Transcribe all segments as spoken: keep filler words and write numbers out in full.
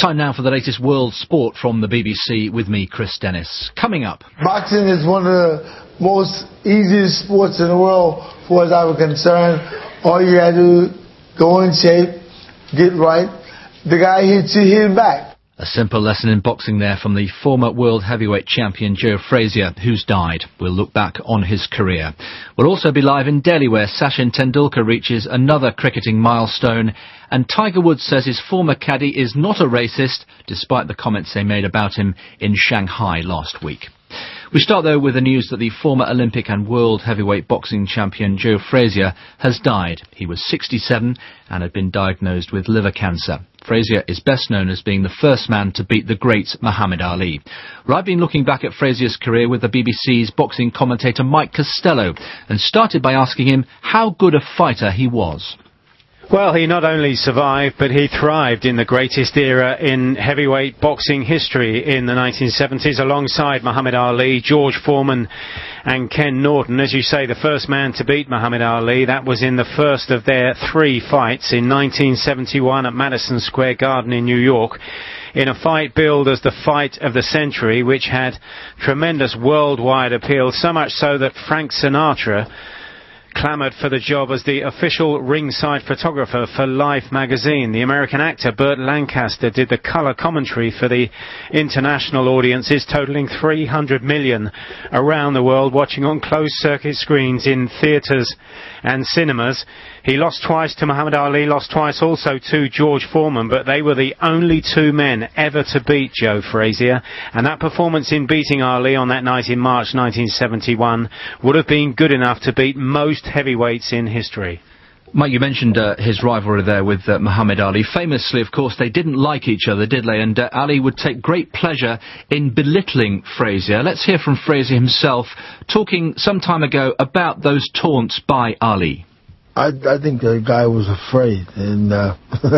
Time now for the latest world sport from the B B C with me, Chris Dennis. Coming up. Boxing is one of the most easiest sports in the world, as far as I'm concerned. All you gotta do, go in shape, get right. The guy hits you, hit him back. A simple lesson in boxing there from the former world heavyweight champion Joe Frazier, who's died. We'll look back on his career. We'll also be live in Delhi, where Sachin Tendulkar reaches another cricketing milestone, and Tiger Woods says his former caddy is not a racist, despite the comments they made about him in Shanghai last week. We start, though, with the news that the former Olympic and world heavyweight boxing champion Joe Frazier has died. He was sixty-seven and had been diagnosed with liver cancer. Frazier is best known as being the first man to beat the great Muhammad Ali. Well, I've been looking back at Frazier's career with the B B C's boxing commentator Mike Costello and started by asking him how good a fighter he was. Well, he not only survived, but he thrived in the greatest era in heavyweight boxing history in the nineteen seventies, alongside Muhammad Ali, George Foreman and Ken Norton. As you say, the first man to beat Muhammad Ali. That was in the first of their three fights in nineteen seventy-one at Madison Square Garden in New York, in a fight billed as the fight of the century, which had tremendous worldwide appeal, so much so that Frank Sinatra clamoured for the job as the official ringside photographer for Life magazine. The American actor Burt Lancaster did the colour commentary for the international audiences, totalling three hundred million around the world, watching on closed-circuit screens in theatres and cinemas. He lost twice to Muhammad Ali, lost twice also to George Foreman, but they were the only two men ever to beat Joe Frazier, and that performance in beating Ali on that night in March nineteen seventy-one would have been good enough to beat most heavyweights in history. Mike, you mentioned uh, his rivalry there with uh, Muhammad Ali. Famously, of course, they didn't like each other, did they? And uh, Ali would take great pleasure in belittling Frazier. Let's hear from Frazier himself, talking some time ago about those taunts by Ali. I, I think the guy was afraid, and uh,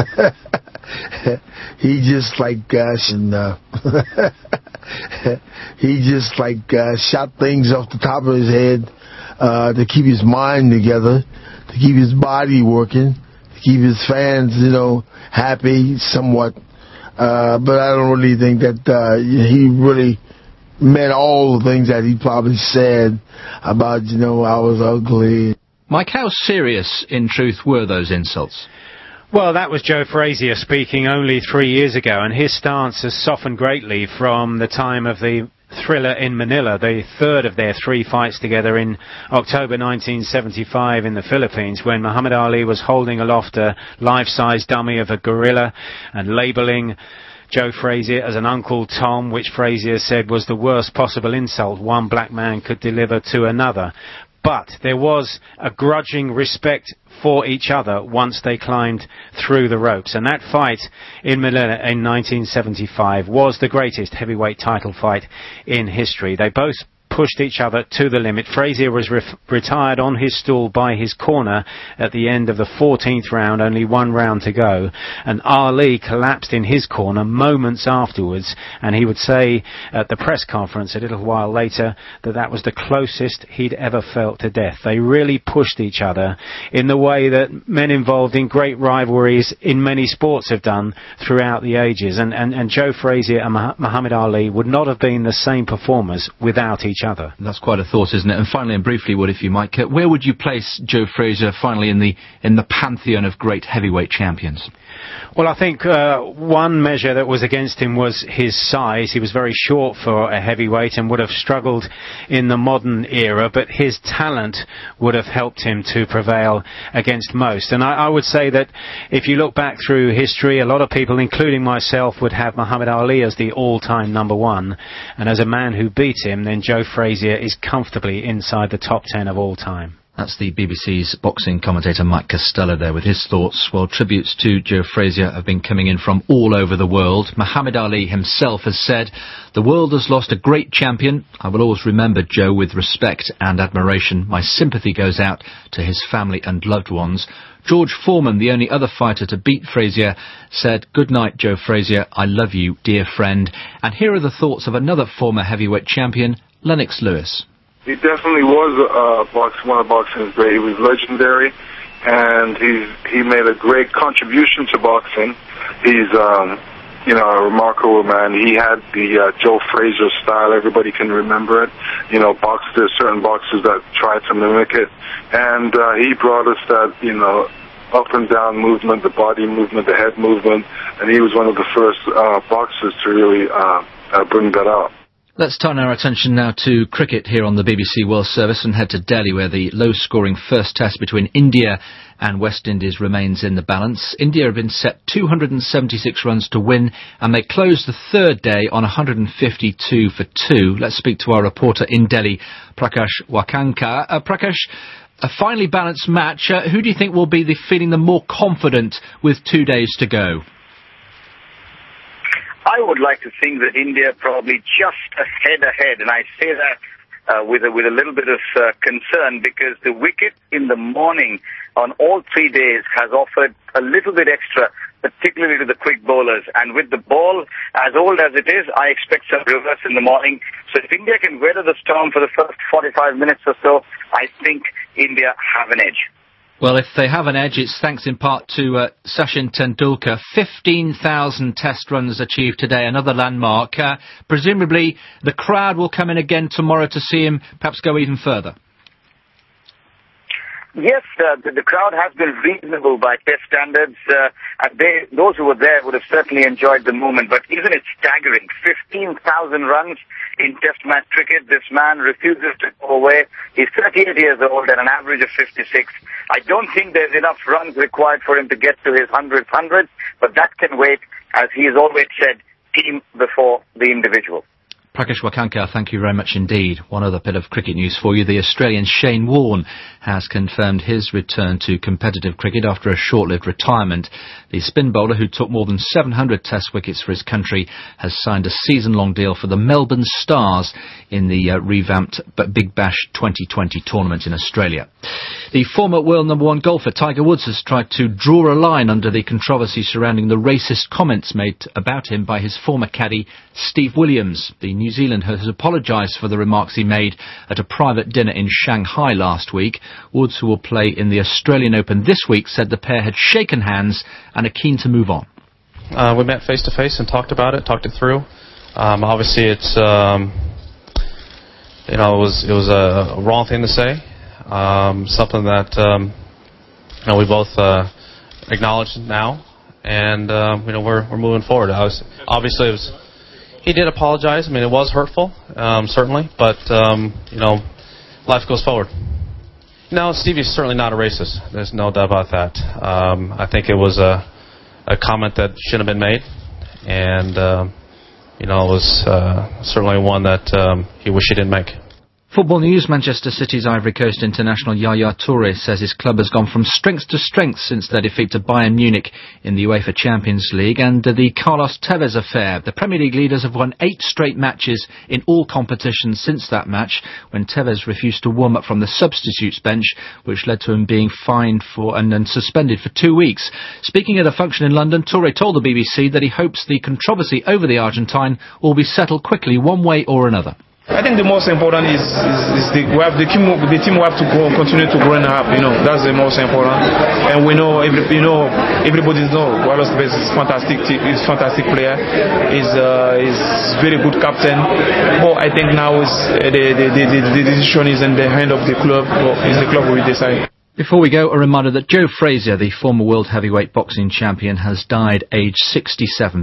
he just like uh, and, uh, he just like uh, shot things off the top of his head uh, to keep his mind together, to keep his body working, to keep his fans, you know, happy somewhat. Uh, but I don't really think that uh, he really meant all the things that he probably said about, you know, I was ugly. Mike, how serious, in truth, were those insults? Well, that was Joe Frazier speaking only three years ago, and his stance has softened greatly from the time of the Thriller in Manila, the third of their three fights together in October nineteen seventy-five in the Philippines, when Muhammad Ali was holding aloft a life-size dummy of a gorilla and labelling Joe Frazier as an Uncle Tom, which Frazier said was the worst possible insult one black man could deliver to another. But there was a grudging respect for each other once they climbed through the ropes. And that fight in Manila in nineteen seventy-five was the greatest heavyweight title fight in history. They both pushed each other to the limit. Frazier was re- retired on his stool by his corner at the end of the fourteenth round, only one round to go, and Ali collapsed in his corner moments afterwards, and he would say at the press conference a little while later that that was the closest he'd ever felt to death. They really pushed each other in the way that men involved in great rivalries in many sports have done throughout the ages, and, and, and Joe Frazier and Muhammad Ali would not have been the same performers without each other. That's quite a thought, isn't it? And finally, and briefly, Wood, if you might, where would you place Joe Frazier finally in the in the pantheon of great heavyweight champions? Well, I think uh, one measure that was against him was his size. He was very short for a heavyweight and would have struggled in the modern era, but his talent would have helped him to prevail against most. And I, I would say that if you look back through history, a lot of people, including myself, would have Muhammad Ali as the all-time number one. And as a man who beat him, then Joe Frazier is comfortably inside the top ten of all time. That's the B B C's boxing commentator Mike Costello there with his thoughts. Well, tributes to Joe Frazier have been coming in from all over the world. Muhammad Ali himself has said, "The world has lost a great champion. I will always remember Joe with respect and admiration. My sympathy goes out to his family and loved ones." George Foreman, the only other fighter to beat Frazier, said, "Good night, Joe Frazier. I love you, dear friend." And here are the thoughts of another former heavyweight champion, Lennox Lewis. He definitely was uh, box, one of boxing's great. He was legendary, and he's, he made a great contribution to boxing. He's um, you know, a remarkable man. He had the uh, Joe Frazier style. Everybody can remember it. You know, box, there's certain boxers that tried to mimic it. And uh, he brought us that, you know, up and down movement, the body movement, the head movement. And he was one of the first uh, boxers to really uh, uh, bring that out. Let's turn our attention now to cricket here on the B B C World Service and head to Delhi, where the low-scoring first test between India and West Indies remains in the balance. India have been set two hundred seventy-six runs to win, and they closed the third day on one hundred fifty-two for two. Let's speak to our reporter in Delhi, Prakash Wakankar. Uh, Prakash, a finely balanced match. Uh, who do you think will be the, feeling the more confident with two days to go? I would like to think that India probably just a head ahead, and I say that uh, with a, with a little bit of uh, concern, because the wicket in the morning on all three days has offered a little bit extra, particularly to the quick bowlers. And with the ball as old as it is, I expect some reverse in the morning. So if India can weather the storm for the first forty-five minutes or so, I think India have an edge. Well, if they have an edge, it's thanks in part to uh, Sachin Tendulkar. fifteen thousand test runs achieved today, another landmark. Uh, presumably, the crowd will come in again tomorrow to see him perhaps go even further. Yes, uh, the, the crowd has been reasonable by test standards. Uh, and they, those who were there would have certainly enjoyed the moment. But isn't it staggering? fifteen thousand runs in test match cricket. This man refuses to go away. He's thirty-eight years old and an average of fifty-six. I don't think there's enough runs required for him to get to his hundredth hundred, but that can wait, as he has always said, team before the individual. Prakash Wakankar, thank you very much indeed. One other bit of cricket news for you. The Australian Shane Warne has confirmed his return to competitive cricket after a short-lived retirement. The spin bowler, who took more than seven hundred test wickets for his country, has signed a season-long deal for the Melbourne Stars in the uh, revamped Big Bash twenty twenty tournament in Australia. The former world number one golfer Tiger Woods has tried to draw a line under the controversy surrounding the racist comments made about him by his former caddy Steve Williams. The New Zealander has apologised for the remarks he made at a private dinner in Shanghai last week. Woods, who will play in the Australian Open this week, said the pair had shaken hands and are keen to move on. Uh, we met face to face and talked about it, talked it through. Um, obviously, it's um, you know it was it was a wrong thing to say. Um, something that um, you know we both uh, acknowledge now, and uh, you know we're we're moving forward. I was, obviously, it was. He did apologize. I mean, it was hurtful, um, certainly, but, um, you know, life goes forward. No, Stevie's certainly not a racist. There's no doubt about that. Um, I think it was a, a comment that shouldn't have been made, and, um, you know, it was uh, certainly one that um, he wished he didn't make. Football news. Manchester City's Ivory Coast international Yaya Toure says his club has gone from strength to strength since their defeat to Bayern Munich in the UEFA Champions League. And uh, the Carlos Tevez affair. The Premier League leaders have won eight straight matches in all competitions since that match, when Tevez refused to warm up from the substitutes bench, which led to him being fined for and, and suspended for two weeks. Speaking at a function in London, Toure told the B B C that he hopes the controversy over the Argentine will be settled quickly one way or another. I think the most important is, is, is the, we have the team. The team will have to grow, continue to grow and up. You know, that's the most important. And we know, every, you know, everybody knows Carlos Tevez is fantastic. He's fantastic player. He's uh, he's very good captain. But I think now is uh, the, the, the the decision is in the hand of the club. But it's the club who will decide. Before we go, a reminder that Joe Frazier, the former world heavyweight boxing champion, has died aged sixty-seven.